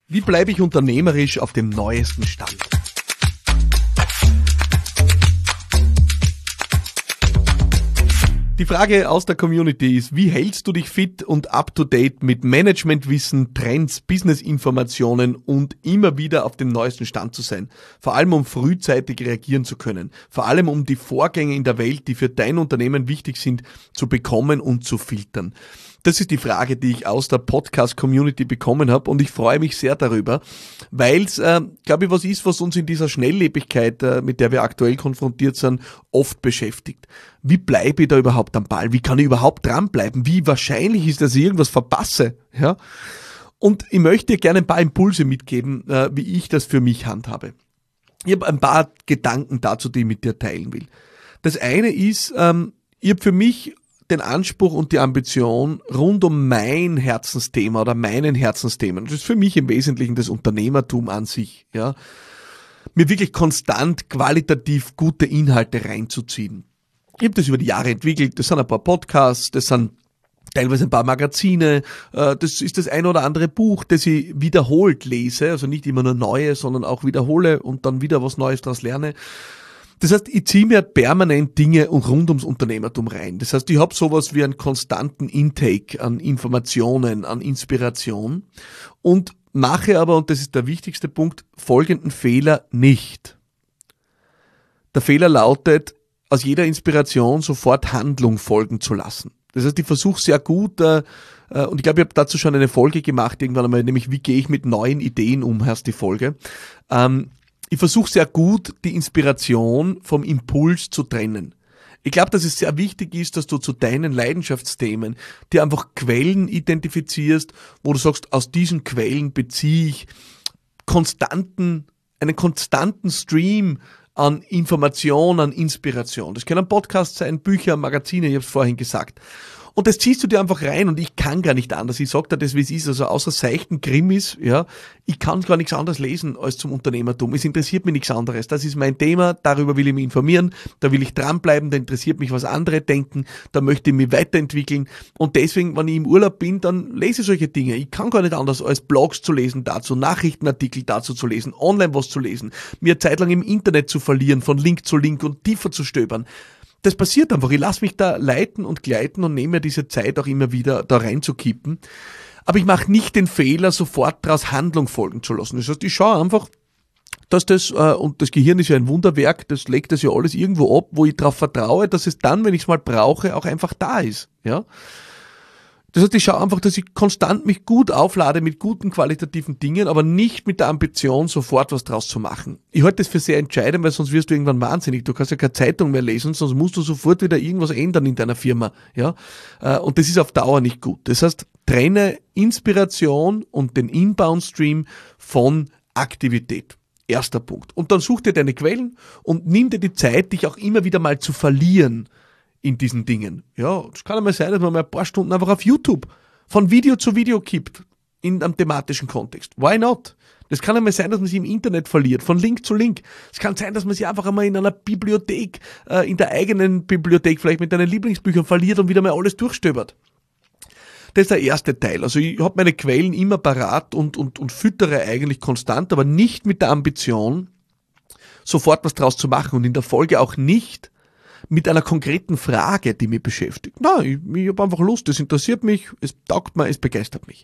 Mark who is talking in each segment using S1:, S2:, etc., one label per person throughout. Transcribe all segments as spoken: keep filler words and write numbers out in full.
S1: Wie bleibe ich unternehmerisch auf dem neuesten Stand? Die Frage aus der Community ist, wie hältst du dich fit und up-to-date mit Managementwissen, Trends, Businessinformationen und immer wieder auf dem neuesten Stand zu sein? Vor allem, um frühzeitig reagieren zu können. Vor allem, um die Vorgänge in der Welt, die für dein Unternehmen wichtig sind, zu bekommen und zu filtern. Das ist die Frage, die ich aus der Podcast-Community bekommen habe und ich freue mich sehr darüber, weil es, äh, glaube ich, was ist, was uns in dieser Schnelllebigkeit, äh, mit der wir aktuell konfrontiert sind, oft beschäftigt. Wie bleibe ich da überhaupt am Ball? Wie kann ich überhaupt dranbleiben? Wie wahrscheinlich ist, dass ich irgendwas verpasse? Ja? Und ich möchte dir gerne ein paar Impulse mitgeben, äh, wie ich das für mich handhabe. Ich habe ein paar Gedanken dazu, die ich mit dir teilen will. Das eine ist, ähm, ich habe für mich den Anspruch und die Ambition rund um mein Herzensthema oder meinen Herzensthemen. Das ist für mich im Wesentlichen das Unternehmertum an sich, ja. Mir wirklich konstant qualitativ gute Inhalte reinzuziehen. Ich habe das über die Jahre entwickelt. Das sind ein paar Podcasts, das sind teilweise ein paar Magazine, das ist das ein oder andere Buch, das ich wiederholt lese, also nicht immer nur neue, sondern auch wiederhole und dann wieder was Neues daraus lerne. Das heißt, ich ziehe mir permanent Dinge rund ums Unternehmertum rein. Das heißt, ich habe sowas wie einen konstanten Intake an Informationen, an Inspiration und mache aber, und das ist der wichtigste Punkt, folgenden Fehler nicht. Der Fehler lautet, aus jeder Inspiration sofort Handlung folgen zu lassen. Das heißt, ich versuche sehr gut, äh, und ich glaube, ich habe dazu schon eine Folge gemacht, irgendwann einmal, nämlich wie gehe ich mit neuen Ideen um, heißt die Folge. Ähm, Ich versuche sehr gut, die Inspiration vom Impuls zu trennen. Ich glaube, dass es sehr wichtig ist, dass du zu deinen Leidenschaftsthemen dir einfach Quellen identifizierst, wo du sagst, aus diesen Quellen beziehe ich konstanten, einen konstanten Stream an Information, an Inspiration. Das können Podcasts sein, Bücher, Magazine, ich habe es vorhin gesagt. Und das ziehst du dir einfach rein und ich kann gar nicht anders. Ich sag dir das, wie es ist. Also außer seichten Krimis, ja, ich kann gar nichts anderes lesen als zum Unternehmertum. Es interessiert mich nichts anderes. Das ist mein Thema, darüber will ich mich informieren, da will ich dranbleiben, da interessiert mich, was andere denken, da möchte ich mich weiterentwickeln. Und deswegen, wenn ich im Urlaub bin, dann lese ich solche Dinge. Ich kann gar nicht anders, als Blogs zu lesen dazu, Nachrichtenartikel dazu zu lesen, online was zu lesen, mir eine Zeit lang im Internet zu verlieren, von Link zu Link und tiefer zu stöbern. Das passiert einfach. Ich lasse mich da leiten und gleiten und nehme mir diese Zeit auch immer wieder da reinzukippen. Aber ich mache nicht den Fehler, sofort daraus Handlung folgen zu lassen. Das heißt, ich schaue einfach, dass das, äh, und das Gehirn ist ja ein Wunderwerk, das legt das ja alles irgendwo ab, wo ich darauf vertraue, dass es dann, wenn ich es mal brauche, auch einfach da ist. Ja. Das heißt, ich schaue einfach, dass ich konstant mich gut auflade mit guten qualitativen Dingen, aber nicht mit der Ambition, sofort was draus zu machen. Ich halte das für sehr entscheidend, weil sonst wirst du irgendwann wahnsinnig. Du kannst ja keine Zeitung mehr lesen, sonst musst du sofort wieder irgendwas ändern in deiner Firma. Ja, und das ist auf Dauer nicht gut. Das heißt, trenne Inspiration und den Inbound-Stream von Aktivität. Erster Punkt. Und dann such dir deine Quellen und nimm dir die Zeit, dich auch immer wieder mal zu verlieren in diesen Dingen. Ja, es kann einmal sein, dass man mal ein paar Stunden einfach auf YouTube von Video zu Video kippt, in einem thematischen Kontext. Why not? Das kann einmal sein, dass man sich im Internet verliert, von Link zu Link. Es kann sein, dass man sich einfach einmal in einer Bibliothek, äh, in der eigenen Bibliothek, vielleicht mit deinen Lieblingsbüchern verliert und wieder mal alles durchstöbert. Das ist der erste Teil. Also ich habe meine Quellen immer parat und, und, und füttere eigentlich konstant, aber nicht mit der Ambition, sofort was draus zu machen und in der Folge auch nicht mit einer konkreten Frage, die mich beschäftigt. Nein, ich, ich habe einfach Lust, es interessiert mich, es taugt mir, es begeistert mich.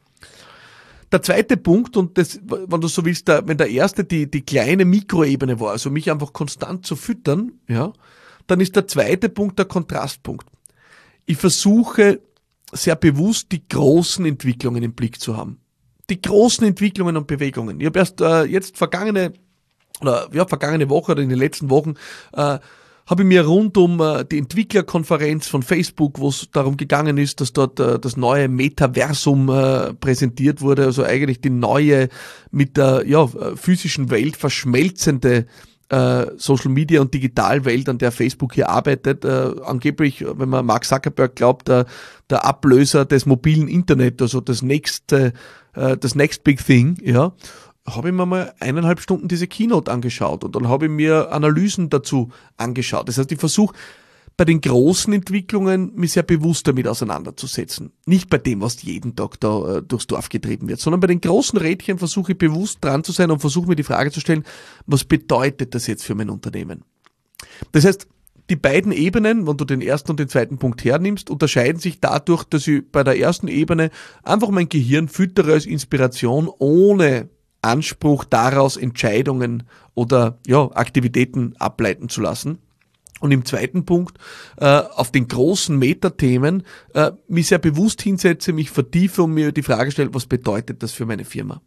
S1: Der zweite Punkt, und das, wenn du so willst, der, wenn der erste die, die kleine Mikroebene war, also mich einfach konstant zu füttern, ja, dann ist der zweite Punkt der Kontrastpunkt. Ich versuche sehr bewusst die großen Entwicklungen im Blick zu haben. Die großen Entwicklungen und Bewegungen. Ich habe erst äh, jetzt vergangene, oder ja, vergangene Woche oder in den letzten Wochen äh, habe ich mir rund um äh, die Entwicklerkonferenz von Facebook, wo es darum gegangen ist, dass dort äh, das neue Metaversum äh, präsentiert wurde, also eigentlich die neue, mit der ja, physischen Welt verschmelzende äh, Social Media und Digitalwelt, an der Facebook hier arbeitet. Äh, angeblich, wenn man Mark Zuckerberg glaubt, der, der Ablöser des mobilen Internet, also das nächste, äh, das next big thing, ja. Habe ich mir mal eineinhalb Stunden diese Keynote angeschaut und dann habe ich mir Analysen dazu angeschaut. Das heißt, ich versuche bei den großen Entwicklungen mich sehr bewusst damit auseinanderzusetzen. Nicht bei dem, was jeden Tag da äh, durchs Dorf getrieben wird, sondern bei den großen Rädchen versuche ich bewusst dran zu sein und versuche mir die Frage zu stellen, was bedeutet das jetzt für mein Unternehmen? Das heißt, die beiden Ebenen, wenn du den ersten und den zweiten Punkt hernimmst, unterscheiden sich dadurch, dass ich bei der ersten Ebene einfach mein Gehirn füttere als Inspiration, ohne Anspruch daraus Entscheidungen oder ja, Aktivitäten ableiten zu lassen. Und im zweiten Punkt, äh, auf den großen Metathemen, äh, mich sehr bewusst hinsetze, mich vertiefe und mir die Frage stelle, was bedeutet das für meine Firma?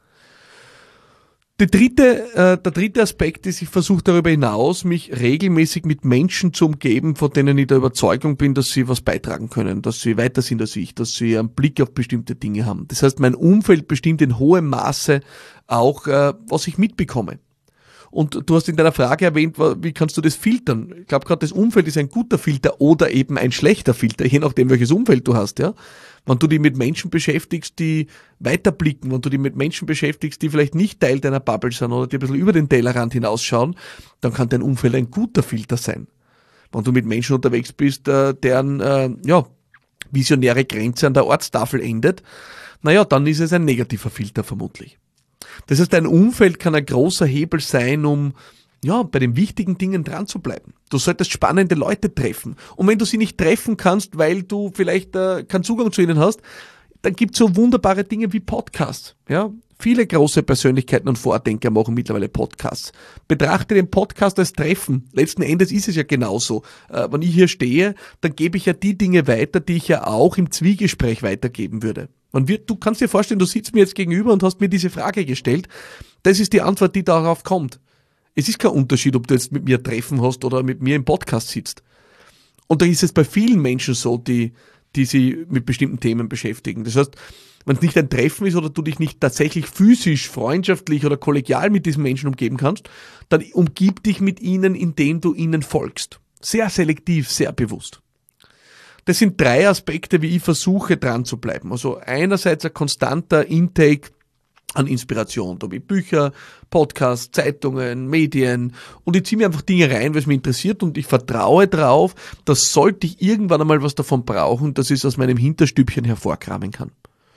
S1: Die dritte, äh, der dritte Aspekt ist, ich versuche darüber hinaus, mich regelmäßig mit Menschen zu umgeben, von denen ich der Überzeugung bin, dass sie was beitragen können, dass sie weiter sind als ich, dass sie einen Blick auf bestimmte Dinge haben. Das heißt, mein Umfeld bestimmt in hohem Maße auch, äh, was ich mitbekomme. Und du hast in deiner Frage erwähnt, wie kannst du das filtern? Ich glaube, gerade das Umfeld ist ein guter Filter oder eben ein schlechter Filter, je nachdem, welches Umfeld du hast. Ja, wenn du dich mit Menschen beschäftigst, die weiterblicken, wenn du dich mit Menschen beschäftigst, die vielleicht nicht Teil deiner Bubble sind oder die ein bisschen über den Tellerrand hinausschauen, dann kann dein Umfeld ein guter Filter sein. Wenn du mit Menschen unterwegs bist, deren äh, ja, visionäre Grenze an der Ortstafel endet, naja, dann ist es ein negativer Filter vermutlich. Das heißt, dein Umfeld kann ein großer Hebel sein, um ja, bei den wichtigen Dingen dran zu bleiben. Du solltest spannende Leute treffen. Und wenn du sie nicht treffen kannst, weil du vielleicht äh, keinen Zugang zu ihnen hast, dann gibt es so wunderbare Dinge wie Podcasts. Ja? Viele große Persönlichkeiten und Vordenker machen mittlerweile Podcasts. Betrachte den Podcast als Treffen. Letzten Endes ist es ja genauso. Äh, wenn ich hier stehe, dann gebe ich ja die Dinge weiter, die ich ja auch im Zwiegespräch weitergeben würde. Man wird, du kannst dir vorstellen, du sitzt mir jetzt gegenüber und hast mir diese Frage gestellt. Das ist die Antwort, die darauf kommt. Es ist kein Unterschied, ob du jetzt mit mir Treffen hast oder mit mir im Podcast sitzt. Und da ist es bei vielen Menschen so, die, die sich mit bestimmten Themen beschäftigen. Das heißt, wenn es nicht ein Treffen ist oder du dich nicht tatsächlich physisch, freundschaftlich oder kollegial mit diesen Menschen umgeben kannst, dann umgib dich mit ihnen, indem du ihnen folgst. Sehr selektiv, sehr bewusst. Das sind drei Aspekte, wie ich versuche, dran zu bleiben. Also einerseits ein konstanter Intake an Inspiration. Da habe ich Bücher, Podcasts, Zeitungen, Medien und ich ziehe mir einfach Dinge rein, weil es mich interessiert und ich vertraue drauf, dass sollte ich irgendwann einmal was davon brauchen, dass ich es aus meinem Hinterstübchen hervorkramen kann.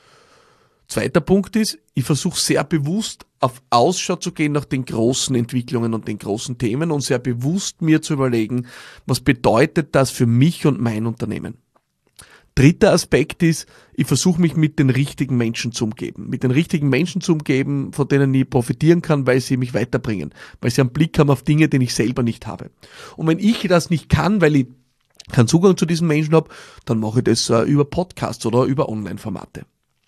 S1: Zweiter Punkt ist, ich versuche sehr bewusst auf Ausschau zu gehen nach den großen Entwicklungen und den großen Themen und sehr bewusst mir zu überlegen, was bedeutet das für mich und mein Unternehmen. Dritter Aspekt ist, ich versuche mich mit den richtigen Menschen zu umgeben. Mit den richtigen Menschen zu umgeben, von denen ich profitieren kann, weil sie mich weiterbringen, weil sie einen Blick haben auf Dinge, den ich selber nicht habe. Und wenn ich das nicht kann, weil ich keinen Zugang zu diesen Menschen habe, dann mache ich das über Podcasts oder über Online-Formate.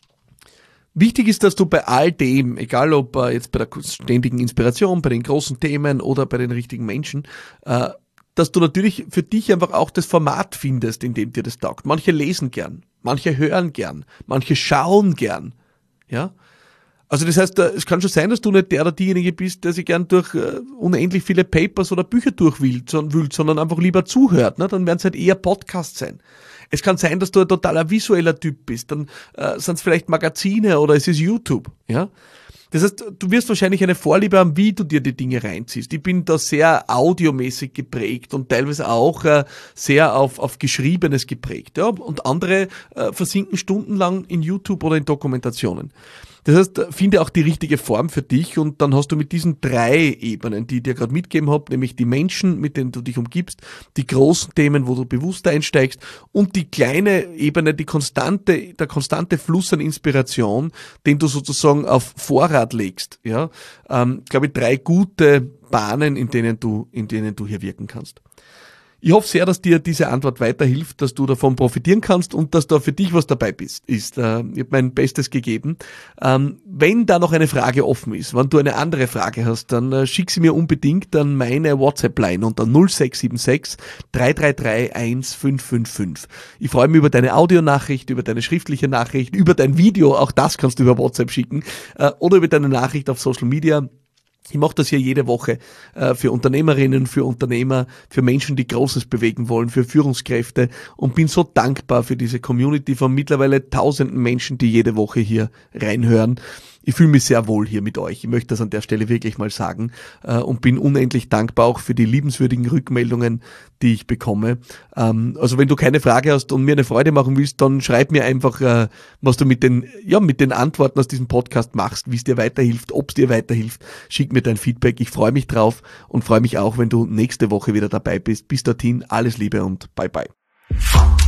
S1: Wichtig ist, dass du bei all dem, egal ob äh, jetzt bei der ständigen Inspiration, bei den großen Themen oder bei den richtigen Menschen, äh, dass du natürlich für dich einfach auch das Format findest, in dem dir das taugt. Manche lesen gern, manche hören gern, manche schauen gern. Ja? Also das heißt, es kann schon sein, dass du nicht der oder diejenige bist, der sich gern durch äh, unendlich viele Papers oder Bücher durchwühlt, sondern einfach lieber zuhört. Ne? Dann werden es halt eher Podcasts sein. Es kann sein, dass du ein totaler visueller Typ bist, dann äh, sind es vielleicht Magazine oder es ist YouTube. Ja? Das heißt, du wirst wahrscheinlich eine Vorliebe haben, wie du dir die Dinge reinziehst. Ich bin da sehr audiomäßig geprägt und teilweise auch äh, sehr auf, auf Geschriebenes geprägt. Ja? Und andere äh, versinken stundenlang in YouTube oder in Dokumentationen. Das heißt, finde auch die richtige Form für dich und dann hast du mit diesen drei Ebenen, die ich dir gerade mitgegeben habe, nämlich die Menschen, mit denen du dich umgibst, die großen Themen, wo du bewusst einsteigst und die kleine Ebene, die konstante, der konstante Fluss an Inspiration, den du sozusagen auf Vorrat legst. Ja, ähm, glaube ich, drei gute Bahnen, in denen du, in denen du hier wirken kannst. Ich hoffe sehr, dass dir diese Antwort weiterhilft, dass du davon profitieren kannst und dass da für dich was dabei bist, ist. Äh, ich habe mein Bestes gegeben. Ähm, wenn da noch eine Frage offen ist, wenn du eine andere Frage hast, dann äh, schick sie mir unbedingt an meine WhatsApp-Line unter null sechs sieben sechs drei drei drei eins fünf fünf fünf. Ich freue mich über deine Audionachricht, über deine schriftliche Nachricht, über dein Video, auch das kannst du über WhatsApp schicken, äh, oder über deine Nachricht auf Social Media. Ich mache das hier jede Woche äh, für Unternehmerinnen, für Unternehmer, für Menschen, die Großes bewegen wollen, für Führungskräfte und bin so dankbar für diese Community von mittlerweile tausenden Menschen, die jede Woche hier reinhören. ich fühle mich sehr wohl hier mit euch. Ich möchte das an der Stelle wirklich mal sagen äh, und bin unendlich dankbar auch für die liebenswürdigen Rückmeldungen, die ich bekomme. Ähm, also wenn du keine Frage hast und mir eine Freude machen willst, dann schreib mir einfach, äh, was du mit den, ja, mit den Antworten aus diesem Podcast machst, wie es dir weiterhilft, ob es dir weiterhilft. Schick mir dein Feedback. Ich freue mich drauf und freue mich auch, wenn du nächste Woche wieder dabei bist. Bis dorthin, alles Liebe und bye bye.